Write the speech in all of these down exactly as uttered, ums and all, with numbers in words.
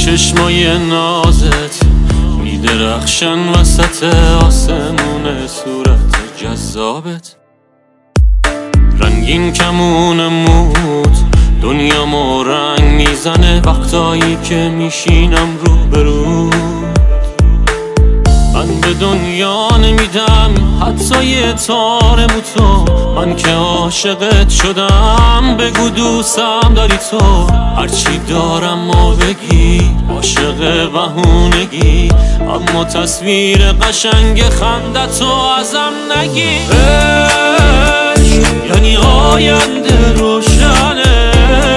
چشمای نازت میدرخشن وسط آسمون، صورت جذابت رنگین کمون موت دنیامو رنگ میزنه وقتایی که میشینم رو برو. من به دنیا نمیدم حتی یه تار موتو، من که عاشقت شدم بگو دوستم داری تو. هرچی دارم ما بگی عاشق بهونگی، اما تصویر قشنگ خندتو ازم نگی. عشق یعنی آینده روشنه،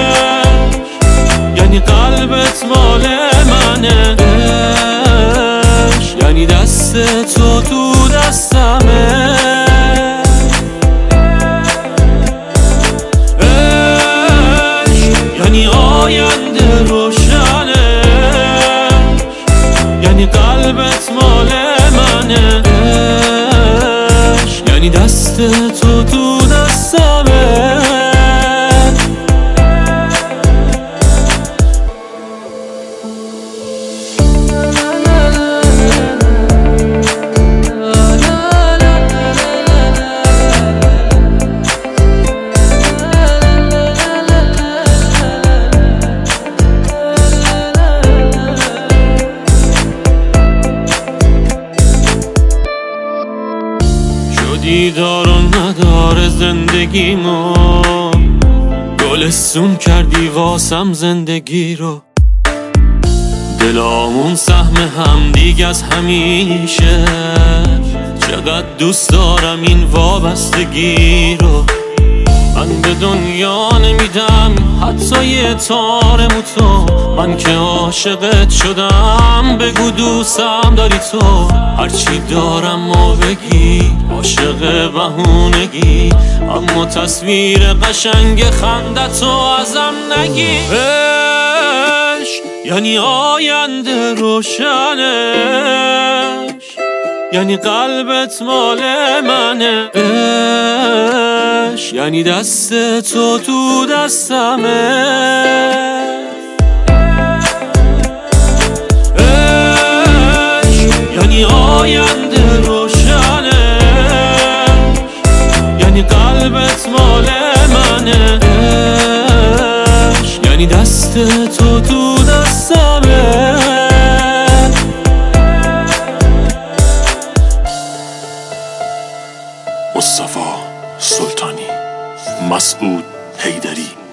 یعنی قلبت مال منه. عشق یعنی دست تو تو دستمه. عشق یعنی آینده روشنه، یعنی قلبت مال منه. عشق یعنی دست تو تو دستمه. دیدار و نداره زندگیمو، گلستون کردی واسم زندگی رو. دلامون سهم هم دیگه از همیشه، چقدر دوست دارم این وابستگی رو. من به دنیا نمیدم حتی یه تار موتو، من که عاشقت شدم بگو دوستم داری تو. هرچی دارم ما بگی عاشق بهونگی، اما تصویر قشنگ خندتو ازم نگی. عشق یعنی آینده روشنش، یعنی قلبت مال منه. عشق یعنی دست تو تو دستمه. عشق یعنی آینده روشنه، یعنی قلبت مال منه. عشق یعنی دست تو تو دستمه. مصطفی سلطانی، مسعود حیدری.